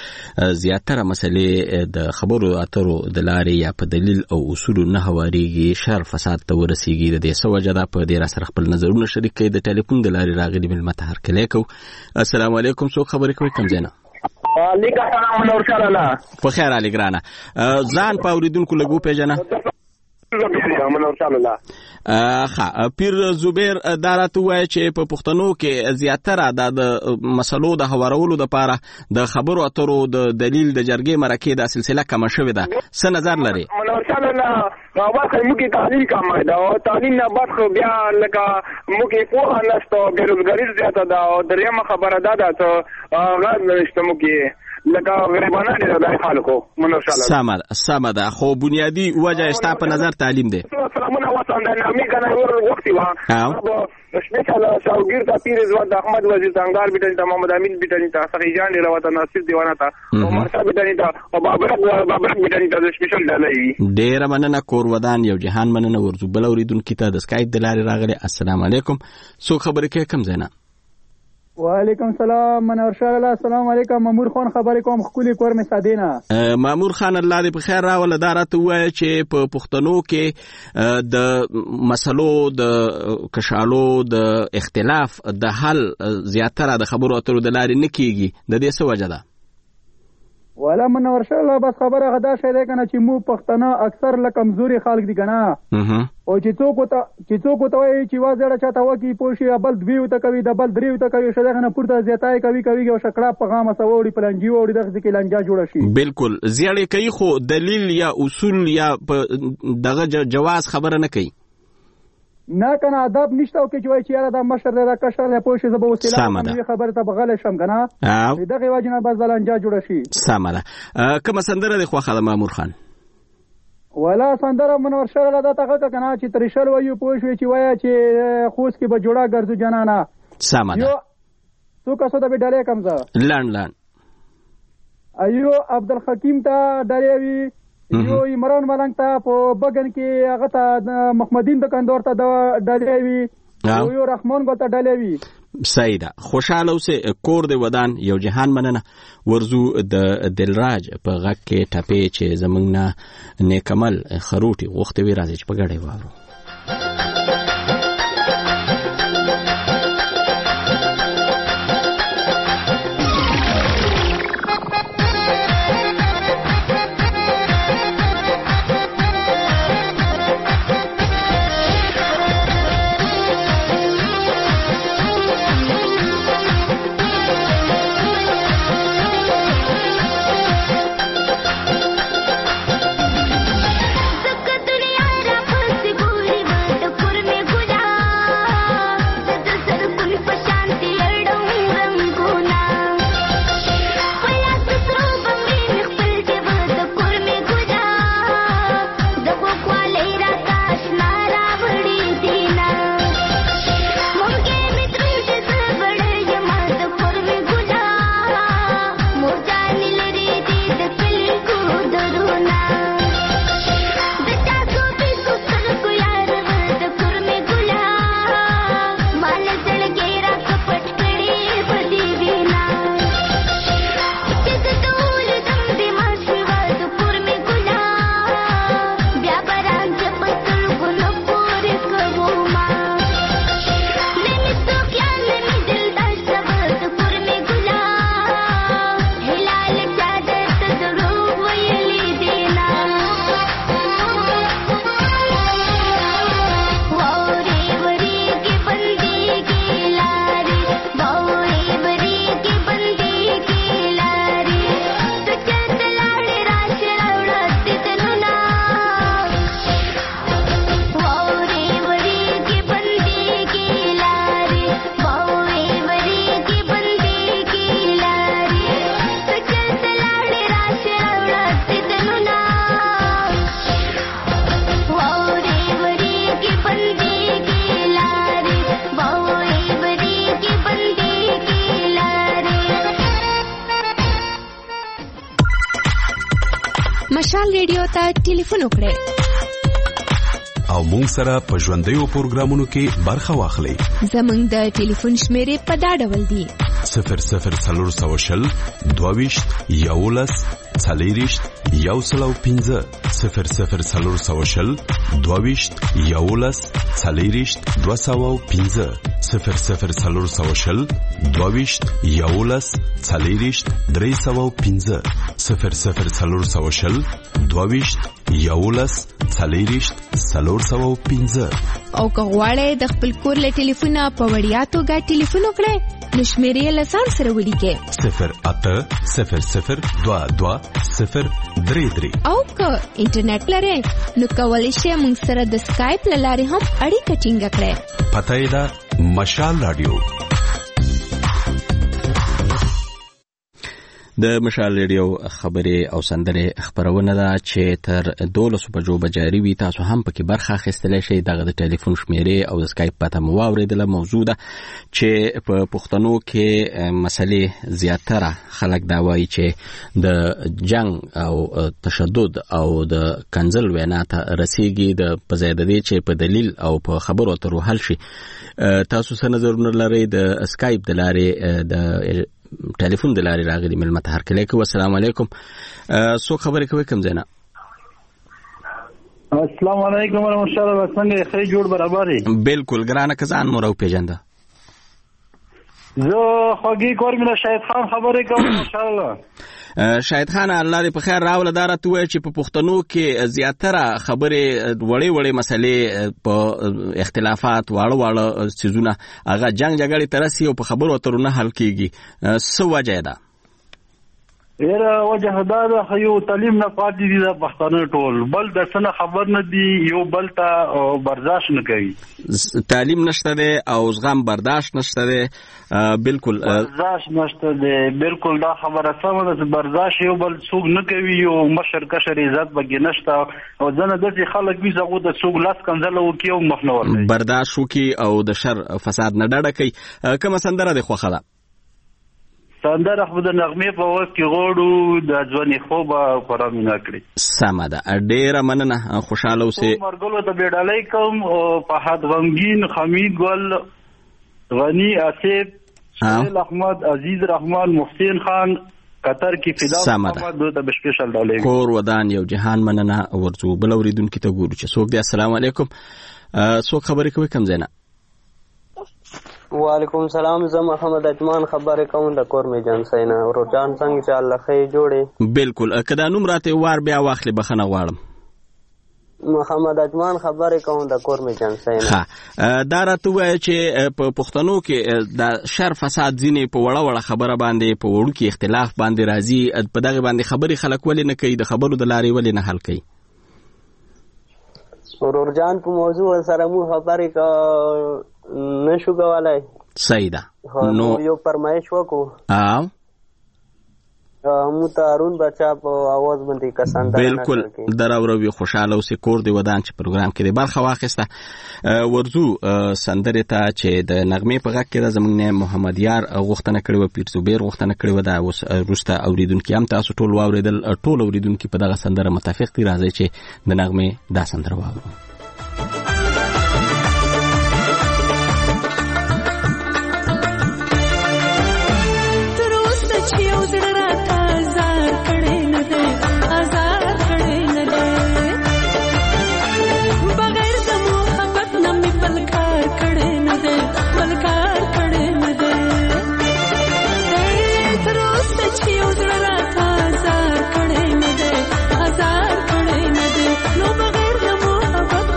کې زیاتره مسلې د خبرو اترو د لارې یا په دلیل او اصولو نه هوارېږي، شر فساد ته ورسېږي. د دې څه وجه ده؟ په دې را سره خپل نظرونه شریک کړئ. د ټلیفون د لارې راغلي مېلمه ته هرکلی کوو. السلام علیکم، څوک خبرې کوئ کوم ځای نه؟ لیکه سلام منور شاه لالا په خیر علي ګرانه ځان په اوریدونکو لګو پیژنه منور شاه لالا ښه پیر زبیر دا راته وایي چې په پښتنو کې زیاتره د مسلو د هوارولو دپاره د خبرو اترو د دلیل د جرګې مرکې دا سلسله کمه شوې ده څه نظر لري منور شاه لالا واقعا موږ تعلیم کمه ده او تعلیم نه بعد خو بیا لکه موږ پوهه نشته بېروزګاري زیاته ده او درېیمه خبره دا ده چې غاز نشته موږ لکه غریبانه دي د خلکو منور شاه لالا سمه ده سمه ده خو بنیادی وجه ستا په نظر تعلیم دی سلامونه وطن د نامي کنه وخت وا او سپیشل شاوګیر ته پیر زواد احمد وزیر څنګار بیٹن ته محمد امین بیٹن ته سخی جان دی روته ناصر دیوانه ته او مرشد بیٹن ته او بابر بابر بیٹن ته سپیشل ډالۍ ډیر مننه کور ودان یو جهان مننه ورزو بل اوریدونکو ته د سکایپ د لارې راغلي السلام علیکم سو خبرې کې کم زینا وعلیکم سلام منور شاه الله السلام علیکم مامور خان خبرې کوم خولي کور می سادینا مامور خان الله دې په خیر راول دا راته وایي چې په پښتنو کې د مسلو د کشالو د اختلاف د حل زیاتره د خبرو اترو د لارې نه کیږي د دې څه وجه ده ولا منور شاه الله بس خبره غدا شې ده کنه چې مو پښتنه اکثر له کمزوري خلک دي کنه او چې څوک ته چې څوک ته وایي چې وازړه چاته وکی پوښي بل دوی ته کوي د بل دریو ته کوي شته کنه پورته زیاتای کوي کوي او شکړه په غامه سووري پلنجي ووري دغه کې لنجا جوړ شي بالکل زیړې کوي خو دلیل یا اصول یا دغه جواز خبره نه کوي نه کنه ادب نشته او کې چې وایي چې یاره دا مشر دا کشر له پوښي زبو وسیله خبره ته بغل شم کنه دغه واجنه بس لنجا جوړ شي سمه ده کومه سندره د خوخه د مامور خان ولا سندره منور شاه الله دا تاګه کنه چې ترشل وایو پوښي چې وایي چې خوس کې به جوړا ګرځو جنانا سمه ده تو کسو ته به ډالې کمزه لان لان ایو عبدالحکیم ته ډالې یو عمران ملنګ ته په بغن کې هغه ته محمدین دکاندار ته ډالې وی یو رحمان ګل ته ډالې وی صحیح ده خوشاله اوسه کور د ودان یو جهان مننه ورزو د دلراج په غږ کې ټپې چې زمنګ نه نیکمل خروټي غوښته وی راځي چې په ګډه وارو مشال ریډیو ته ټلیفون وکړئ او مونږ سره په ژوندیو پروګرامونو کې برخه واخلئ. زمونږ د ټلیفون شمیرې په دا ډول دي: صفر صفر څلور سوه شل دوه ویشت یولس څلېرویشت یو سل او پنځه صفر صفر څلور سوه شل دوهویشت یولس څلېرویشت دوه سوه او پنځه صفر صفر څلور سوه شل دوهویشت یولس څلېرویشت درې سوه او پنځه صفر صفر څلور سوه شل دوهویشت یولس څلېرویشت څلور سوه او پنځه. او که غواړئ د خپل کور له ټلیفونه په وړیا توګه ټلیفون وکړئ نو شمېرې یې له ځان سره ولیکئ صفر اته صفر صفر دوه دوه صفر درې درې. او که انټرنیټ لرئ نو کولی شئ موږ سره د سکایپ له لارې هم اړیکه ټینګه کړئ. پته یې ده مشال راډیو. د مشال ریډیو خبرې او سندرې خبرونه ده چې تر دولسو بجو به جاري وي. تاسو هم پکې برخه اخیستلی شئ. دغه د ټلیفون شمیرې او د سکایپ پته مو واورېدله. موضوع ده چې په پښتنو کې مسلې زیاتره خلک دا وایي چې د جنگ او تشدد او د کنزل وینا ته رسیږي د په ځای د دې چې په دلیل او په خبرو اترو حل شي. تاسو څه نظرونه لرئ؟ د سکایپ د لارې د ټلیفون د لارې راغلي ملمت هرکلی کوي. السلام علیکم. څوک خبرې کوي کوم ځای نه؟ السلام علیکم ورحمت الله څنګه ښه جوړ برابر یې؟ بالکل ګرانه که ځان مو راوپېژنده. زه خوږی کورمینه شاهد خان خبرې کوم. ماشاءالله شاهد خان الله دې په خیر راوله. دا راته ووایه چې په پښتنو کې زیاتره خبرې وړې وړې مسلې په اختلافات واړه واړه څیزونه هغه جنګ جګړې ته رسي او په خبرو اترو نه حل کېږي. څه وجه یې ده؟ یاره وجه دا ده یو تعلیم نه پاتې دي د پښتانه ټول، بل د څه نه خبر نه دي، یو بل ته برداشت نه کوي. تعلیم نشته دی او زغم برداشت نشته دی. بالکل برداشت نشته دی. بالکل دا خبره سمه ده چې برداشت یو بل څوک نه کوي. یو مشر کشر عزت پکې نشته او ځنه داسې خلک وي چې هغو ته څوک لاس کنځله وکړي او مخ نه ورکوي، برداشت وکړي او د شر فساد نه ډډه کوي. کومه سندره دې خوښه ده؟ سندره خو د نغمې په وخت کې غواړو د ځواني خوب خورا مینا کړي. سمه ده، ډېره مننه، خوشحاله اوسئ. مرګلو ته بیډالۍ کوم او فهد غمګین، حمید ګل، غنی آصف، سهیل احمد، عزیز رحمان، محسن خان قطر کې فدا محمد دوی ته بشپشل ډالۍ. کور ودان یو جهان مننه. ورځو بل اوریدونکو ته ګورو چې څوک دی. السلام علیکم. څوک خبرې کوي کوم ځای نه؟ وعلیکم السلام. زه محمد اجمان خبرې کوم د کور می جان سینا ورو جان څنګه چې الله خیر جوړي. بالکل که دا نوم راته وار بیا واخلې بخنه غواړم. محمد اجمان خبرې کوم د کور می جان سینا. ها دا راته وایي چې په پښتنو کې د شر فساد ځینې په وړه وړه خبره باندې په وړو کې اختلاف باندې راځي، په دغه باندې خبرې خلک ولې نه کوي، د خبرو د لارې ولې نه حل کوي؟ ورور جان په موضوع سره مو خبرې کو نشو کولای. صحیح ده. نو یو فرمایش وکړو. او مو ته هارون بچا په आवाज باندې کسان دا بالکل دراوروي. خوشاله اوسې. کور دی ودان چې پروګرام کې دی برخه واخیسته. ورزو سندره ته چې د نغمې په غږ کې د زمونږ نه محمد یار غوښتنه کړې و، پیر زبیر غوښتنه کړې و. دا اوس روسته اوریدونکو هم تاسو ټول واوریدل. ټول اوریدونکو په دغه سندره متفق دي. راځي چې د نغمې دا سندره واورو. No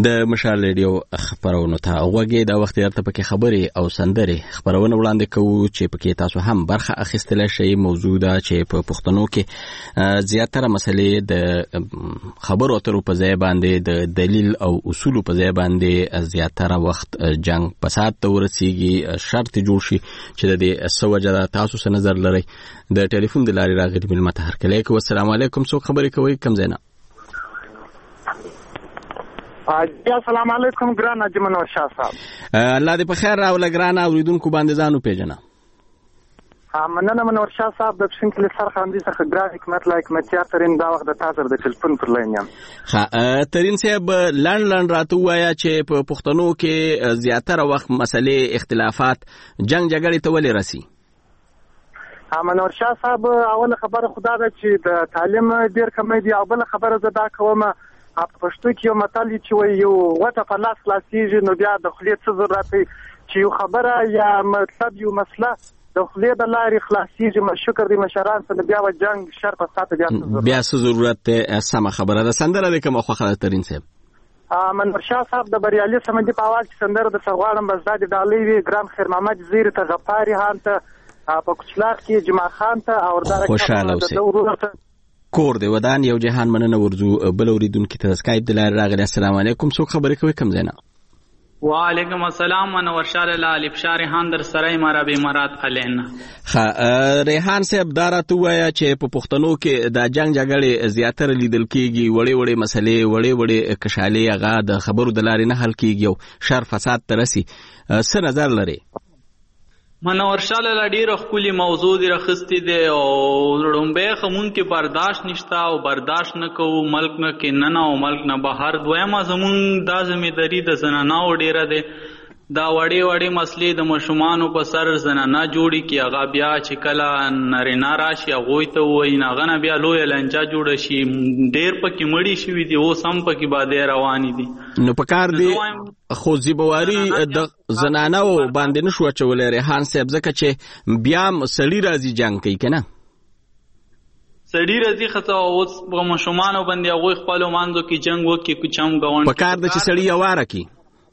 د مشال ریډیو خبرونه ته وګورئ. دا وخت درته پکې خبرې او سندري خبرونه وړاندې کوو چې پکې تاسو هم برخه اخیستل شئ. موضوع دا چې په پښتنو کې زیاتره مسلې د خبرو اترو په ځای باندې د دلیل او اصول په ځای باندې زیاتره وخت جنگ فساد ته ورسیږي. شرط جوړ شي چې د دې سوجه تاسو څه نظر لرئ؟ د ټلیفون د لارې راغلي مل متحر کله کو. السلام علیکم. څوک خبرې کوي؟ کم زینا. السلام علیکم ګران اجمن ورشاه صاحب. الله دې په خیر راوله ګران اوریدونکو باندې ځانو پیژنه. ها مننه منور شاه صاحب د پښین کلی سر خاندي څخه ګران حکمت لایک متیا ترين دا وخت د تاسو د ټلیفون پر لاین یم. ها ترين صاحب لند لند راته وایا چې په پښتنو کې زیاتره وخت مسلې اختلافات جنگ جګړې ته ولې راسي؟ ها منور شاه صاحب اوله خبره خدا ده چې د تعلیم ډیر کمی دی. او بل خبره زه دا کوم په پښتو کې یو متل چې وایي یو وټه په لاس خلاصېږي نو بیا د خولې څه ضرورت دی چې یو خبره یا مطلب یو مسله د خولې د لارې خلاصېږي. شکر دی مشران سره بیا و جنگ شر په ساته بیا څه بیا څه ضرورت دی. سمه خبره ده. سندره د کومه خوښه ده ترين صاحب؟ منور شاه صاحب د بریالي سمندي په اواز کې سندره د سغواړم بس دا د ډالۍ وی ګران خیر محمد زیر ته غفاری هان ته په کوچلاخ کې جمعه خان ته او دغه خوشاله اوسئ. کور دی ودان یو جهان مننه ورزو بل اوریدونکو ته اسکایپ د لارې راغلی. السلام علیکم. څوک خبرې کوي؟ کم زینا. وعلیکم السلام. منور شاه لاله الفشار ریحان در سرای مرا به مراد علین. خا ریحان صاحب دا راته وایا چې په پښتنو کې د جنگ جګړې زیاتره لیدل کیږي. وړې وړې مسلې وړې وړې کشالې هغه د خبرو د لارې نه حل کیږي او شر فساد ترسي. څه نظر لري؟ منور شاه لاله ډیره خولي موضوع دی رخصتي دی او لومبه خمون کې برداشت نشتا او برداشت نه کوو ملک نه کې نه نه او ملک نه بهر. دویمه زمون دا ځمېداري د زنانو ډیره دی. دا وړې وړې مسلې د مشومانو په سر زنانه جوړي کې هغه بیا چې کله نارینه راشي هغوی ته وایي هغه نه بیا لویه لنجه جوړه شي. ډېر پکې مړي شوي دي اوس هم پکې بادې روانې دي. نو په کار دی خو زیبواري د زنانو باندې نشو اچولی ریحان صاحب ځکه چې بیا سړي راځي جنګ کوي که نه؟ سړي راځي خطا اوس په مشومانو باندې هغوی خپلو مانځو کې جنګ وکړي کوچم ګاونډ په کار ده چې سړي یواره کړي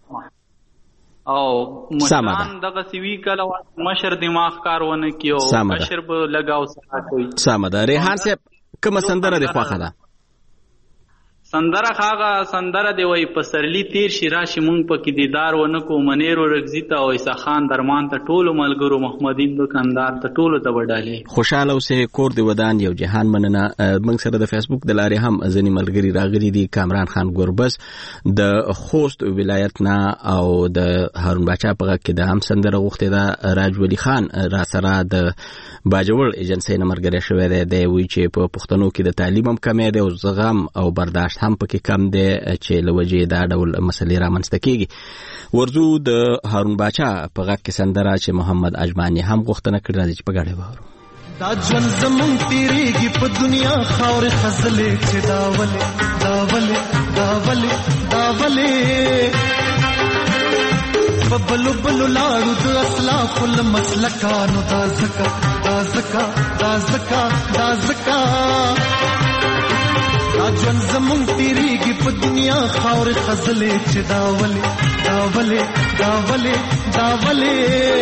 او مشران دغه سوي کله مشر دماغ کار ونه کیو مشر به لگاو سره کوي. سمه ده. ریحان صاحب کومه سندره دی خوښه ده؟ سندره خاغه سندره دی وای پسرلی تیر شي راشي مونږ پکې دیدار ونه کو منیرو رغزیتا او عیسی خان درمان ته ټولو ملګرو محمدین دکاندار ته ټولو ته وډالي. خوشاله اوسه. کور دی ودان یو جهان مننه. موږ سره د فیسبوک د لارې هم ځنی ملګری راغلي دي. کامران خان ګوربس د خوست ولایت نه او د هارون باچا په کې د هم سندره غوښته ده. راج ولی خان را سره د باجوړ ایجنسی نه مرګره شوی دی. دی وی چې په پښتنو کې د تعلیم هم کمی دی او زغم او برداشت هم پکې کم دی چې لوجې دا ډول مسلې رامنځته کیږي. ورزو د هارون باچا په غږ کې سندره چې محمد اجمانی هم غوښتنه کړې راځي چې په ګډه وورو. دا ژوند زمون تیریږي په دنیا خاورې خزلې چې داولې داولې داولې داولې په بلو بلو لاړو د اسلاف المسلکانو دا زکا دا زکا دا زکا دا زکا دا ژوند زمون تیریږي په دنیا خاورې خزلې چې داولې داولې داولې داولې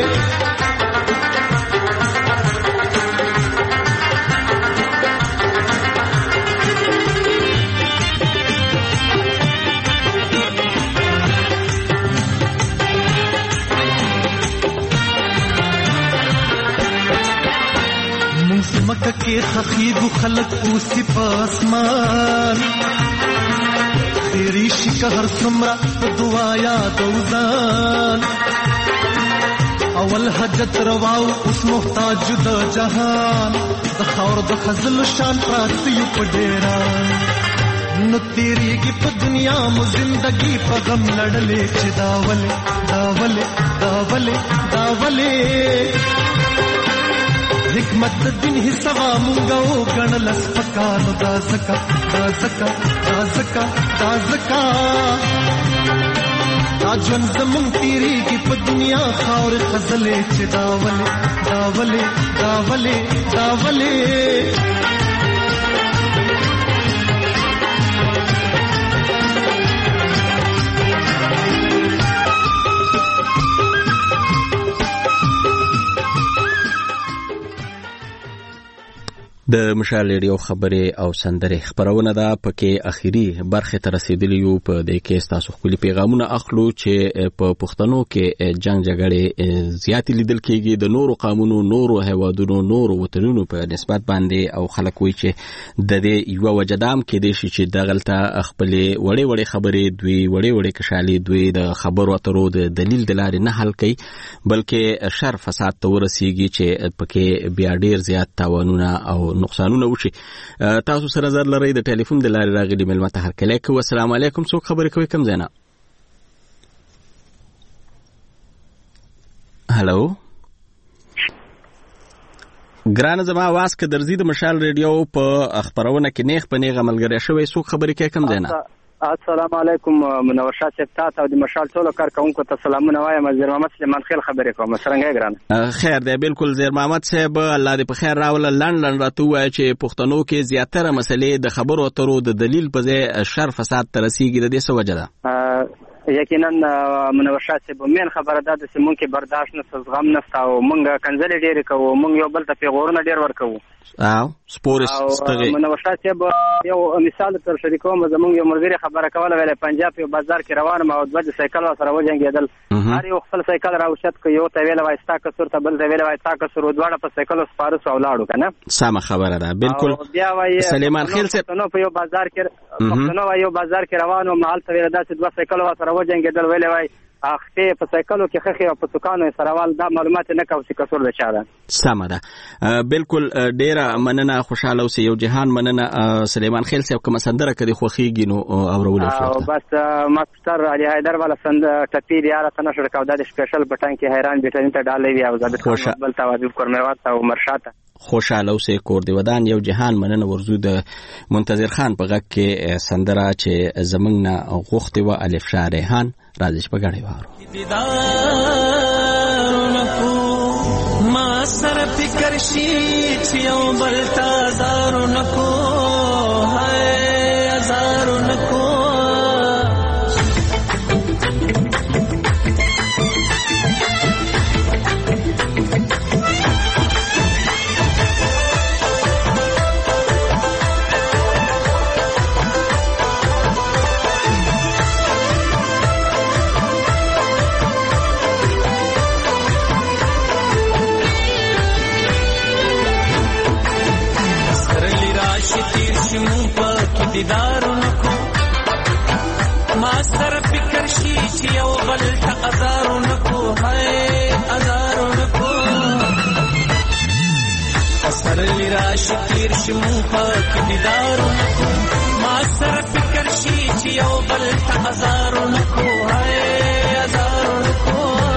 مکه کې خخیږو خلک اوسې په اسمان تیری شي که هر څومره په دعا یادو ځان اول حاجت رواو اوس محتاج د جهان د خاور د خزل شان پراته یو په ډیرا نو تیریږي په دنیا مو زندگی په غم لړلې چې داولې داولې داولې داولې حکمت دین ہی سوا مونگاو گن لسپکانو دا زکا دا زکا دا زکا دا زکا دا جون زمون تیری کی پا دنیا خاور خزلے چی داولے داولے داولے داولے د مشال ریډیو خبرې او سندرې خبرونه ده پکې اخیری برخه تر رسیدلی یو په دې کې تاسو خپل پیغامونه اخلو چې په پښتنو کې جنگ جګړې زیات لیدل کېږي د نورو قانونو نورو هوادونو نورو وطنونو په نسبت باندې او خلک وایي چې د دې یو وجدام کې دي چې دغلطه خپل وړې وړې خبرې دوی وړې وړې کشالي دوی د خبرو اترو د دلیل د لارې نه حل کوي بلکې شر فساد ته ورسیږي چې پکې بیا ډیر زیات تاوانونه او نقصانونه وشي. تاسو سره زر لري د ټلیفون د لارې راغلي ملمت هر کله کو. السلام علیکم. څوک خبرې کوي کوم ځای نه؟ هالو ګرانه زما आवाज که درځي د مشال ریډیو په خبرونه کې نیغ په نیغه ملګری شوی. څوک خبرې کوي کوم ځای نه؟ السلام علیکم. منور شاه صاحب تاسو د مشال ټولو کارکونکو ته سلامونه وایم. زیر محمد سلیمان خیل خبرې کوم. څنګه ګرانه؟ خیر دی بالکل زیر محمد صاحب الله دې په خیر راوله. لندن راته وایي چې پښتنو کې زیاتره مسلې د خبرو اترو د دلیل په ځای شر فساد ته رسیږي. د دې څه وجه ده؟ یقینا منور شاه صاحب مین خبره ده چې مونږ کې برداشت نه زغم نه او مونږ کنځلې ډېرې کوو. مونږ یو بل ته پیغورونه ډېر ورکوو او سپورس ستغي. منور شاه صاحب یو مثال تر شریکوم. زمونږ یو ملګری خبره کوله ویله پنجاب یو بازار کې روان ما او د سایکل سره وجنګېدل. هر یو خپل سایکل راوشت کو یو ته ویله وای ستا کسر ته بل ته ویله وای ستا کسر ودواړه په سایکل سپارس او لاړو کنه. سم خبره ده بالکل. بیا وای سلیمان خیل صاحب نو په یو بازار کې نو یو بازار کې روان او مال ته ویله داسې دوه سایکل سره وجنګېدل. ویله وای اخته په سایکلو کې خخي او په دکانو سروال دا معلومات نه کوي چې کسر د چا ده. سم ده بالکل. ډیره مننه. خوشاله اوسئ. یو جهان مننه. سلیمان خیل صاحب کوم سندره کړي خوخيږي نو اورول شو. او بس مستر علي حیدر والا سند ټپیر یاره تنه شړکاو د سپیشل بټن کې حیران بیٹن ته ډالې وی او زاد بل توازن کورموات او مرشاته. خوشاله اوسئ. کور دی ودان. یو جهان مننه. ورزو د منتظر خان په غږ کې سندره چې زمنګ نه غوښتي و الف شاه ریحان راځي په غړې وارو. ما سره فکر شي چې یو بل تازارو نکو هاي ازارو نکو دیدارو نکو ما سره فکر شي چې یو بل ته ازارو نکو هاي ازارو نکو سره لراشي تیر شمو پاک دیدارو نکو ما سره فکر شي چې یو بل ته ازارو نکو هاي ازارو نکو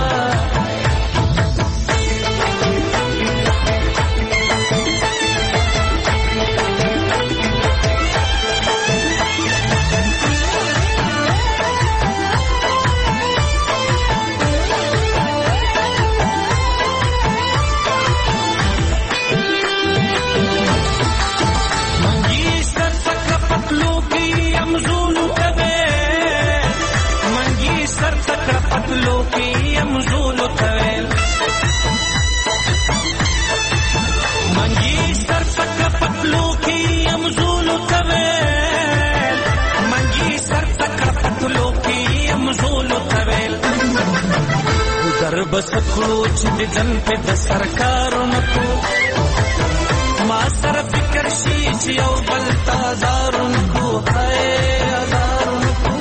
بس کړو چې د جن په د سرکارو نکو ما سره فکر شي چې یو بل تازارو نکو هاي ازارو نکو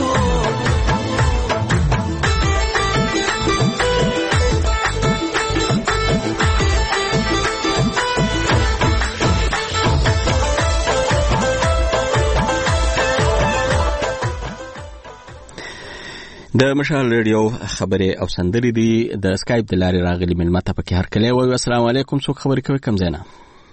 د مشال ریډیو خبرې او سندرې دي د اسکایپ د لارې راغلي ملمت په کې هر کله وایي. السلام علیکم. څوک خبرې کوي کوم ځای نه؟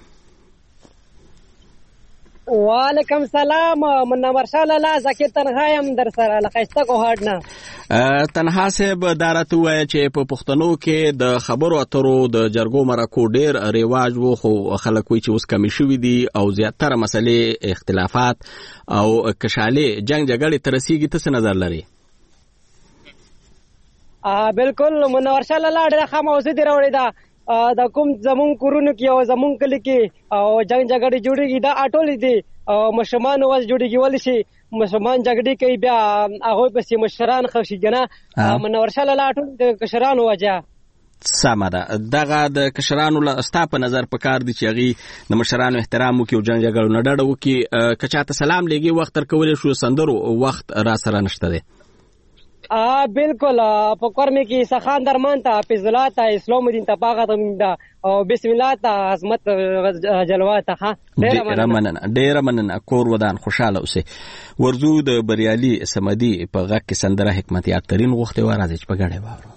وعلیکم سلام. منور شاه لالا زکه تنها يم در سره لخصته کو هاډ نه تنها صاحب دارته وایي چې په پښتنو کې د خبرو اترو د جرګو مرکو ډیر ریواج وو خو خلک وایي چې اوس کمی شوي دي او زیاتره مسلې اختلافات او کشالې جنگ جګړې تر رسیږي. ته څه نظر لري؟ بالکل منور شاه لالا ډېر ښه موضوع دی راوړې ده د کوم زمون کورونو کې او زمون کلی کې او جنگ جګړې جوړیږي دا اټولې دي او مشران واز جوړیږي ول شي مشران جګړې کوي بیا هغه پسې مشران خوشي کنه منور شاه لاله اټول د کشران وجه سمه ده. دغه د کشرانو ستا په نظر په کار دي چې هغې د مشرانو احترام وکړي او جنګ جګړو نه ډډه وکړي. که چاته سلام لېږي وخت ورکولی شو سندرو وخت را سره نشته دی. بالکل په کورمه کې سخان درمان ته حافظ الله ته اسلام الدین ته پاغه ته او بسم الله ته عظمت جلوه ته ډېره مننه ډېره مننه. کور ودان خوشاله اوسې. ورځو د بریالي صمدي په غږ کې سندره حکمتیار ترین غوښتې وه. راځئ چې په ګډه واورو.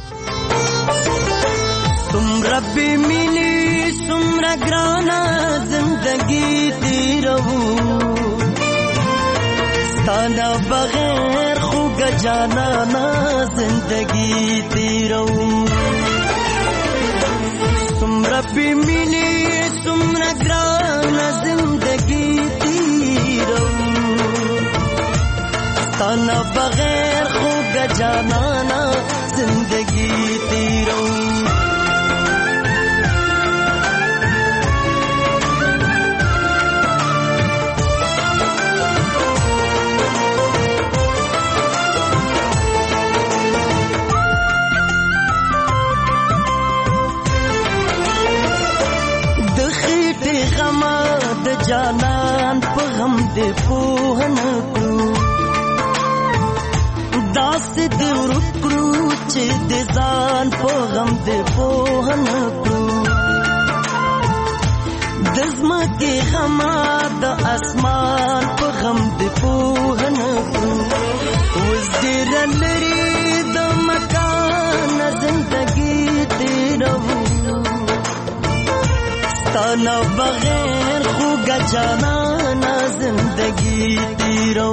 تمرا بے ملی سمرا گرانا زندگی تیرو ستانا بغیر خوگ جانا نا زندگی تیرو تمرا بے ملی سمرا گرانا زندگی تیرو ستانا بغیر خوگ جانا نا زندگی تیرو جانان په غم دې پوهن کړو داسې دې ورکړو چې دې ځان په غم دې پوهن کړو د ځمکې غما د اسمان په غم دې پوهن کړو اوس ډېر لرې د مکان زندګي تیرو ستانا بغیر خوگا جانا نا زندگی تیرو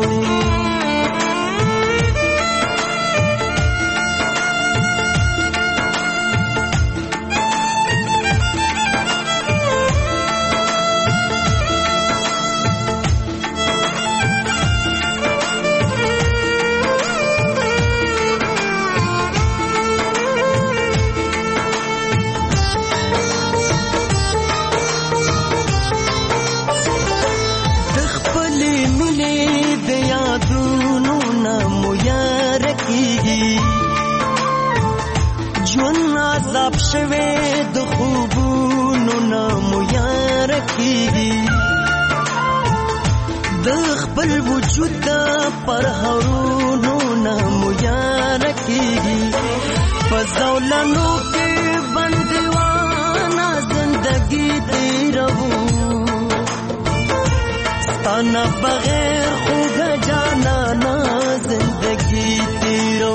شوه د خوبونو نامو یار کیږي د خپل وجود پر هرونو نامو یار کیږي فزولانو کې بندوانا زندگی تیرو ستانا بغیر خوګ جانا نا زندگی تیرو.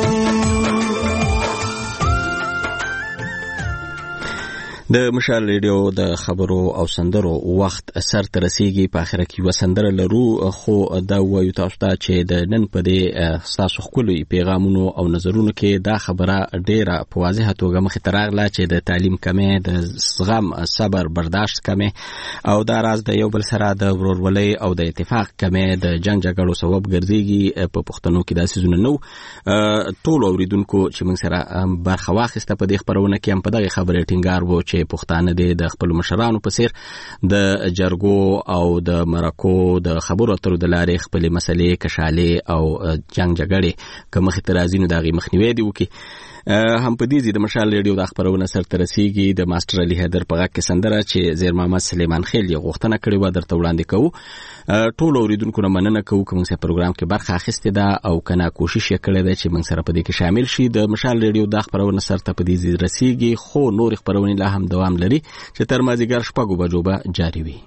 د مشال ریډیو د خبرو او سندرو وخت سر ته رسیږي. په اخر کې یو سندره لرو خو دا وایو تاسو ته چې د نن په دې تاسو خپلوي پیغامونو او نظرونو کې دا خبره ډیره په واضحه توګه مخې ته راغله چې د تعلیم کمې د زغم صبر برداشت کمې او دا راز د یو بل سره د ورورولۍ او د اتفاق کمې د جنگ جګړو سبب ګرځيږي. په پښتنو کې داسې زونه نو ټول اوریدونکو چې موږ سره برخه واخیسته په دې خبرونه کې هم په دغه خبره ټینګار وو چې پښتانه د خپل مشرانو په څیر د جرګو او د مرکو د خبرو اترو د لارې خپل مسلې کشالې او جنگ جګړې کوم اخترازینو دغه مخنیوي دی وکي. هم په دې د مشال ریډیو د خبرونه سر ته رسیږي. د ماستر علي حیدر په غږ کې سندره چې زیر محمد سلیمان خیل یې غوښتنه کړې و درته وړاندې کوو. ټول اوریدونکو نه مننه کوو کوم چې پروګرام کې برخه اخیستې ده او کنه کوشش یې کړې ده چې موږ سره په دې کې شامل شي. د مشال ریډیو د خبرونه سر ته په دې رسیږي خو نور خبرونه لا هم دوام لري چې تر مازیګر شپږو بجو به جاری وي.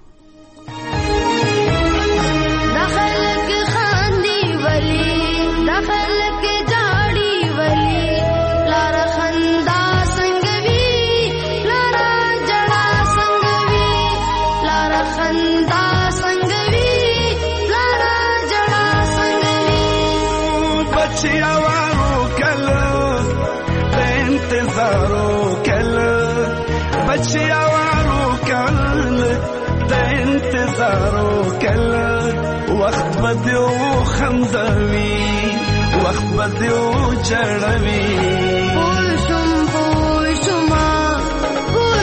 وخت بدیو خندوي وخت بدیو چړوي پوشم پوشما پوشم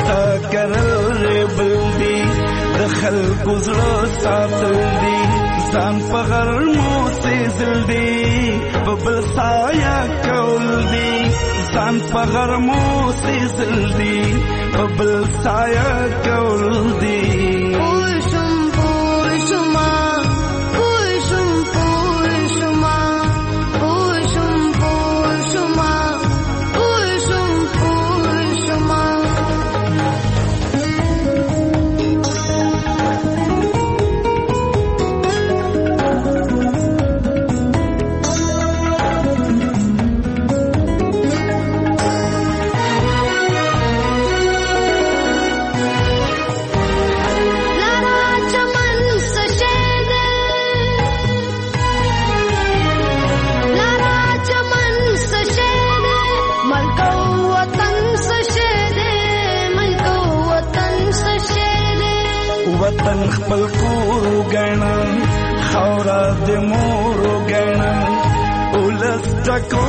تا کرل ریبل دی د خلکو زړه ساتل دی ځان په غرمو سیزل دی په بل سایه کول دی ځان په غرمو سیزل دی په بل سایه کول دی وطن خپل کور وګڼه خاوره د مور وګڼه ولس ټکو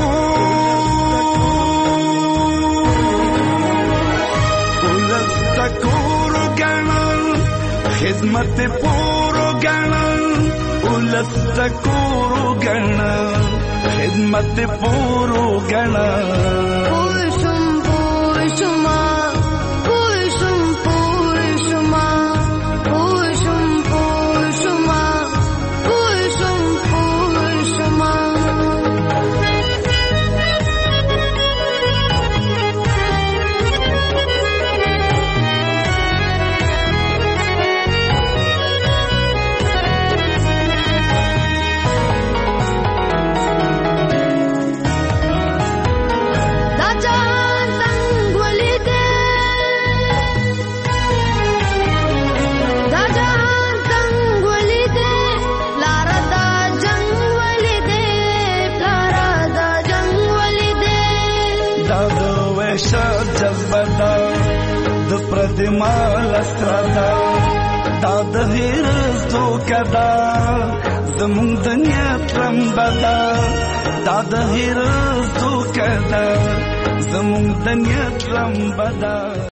ولس ټکور وګڼه خدمت پور وګڼه ولس ټکور وګڼه خدمت پور وګڼه مال استرادا دا د هیرز دوکدا زمون دنیا ترمبدا دا د هیرز دوکدا زمون دنیا ترمبدا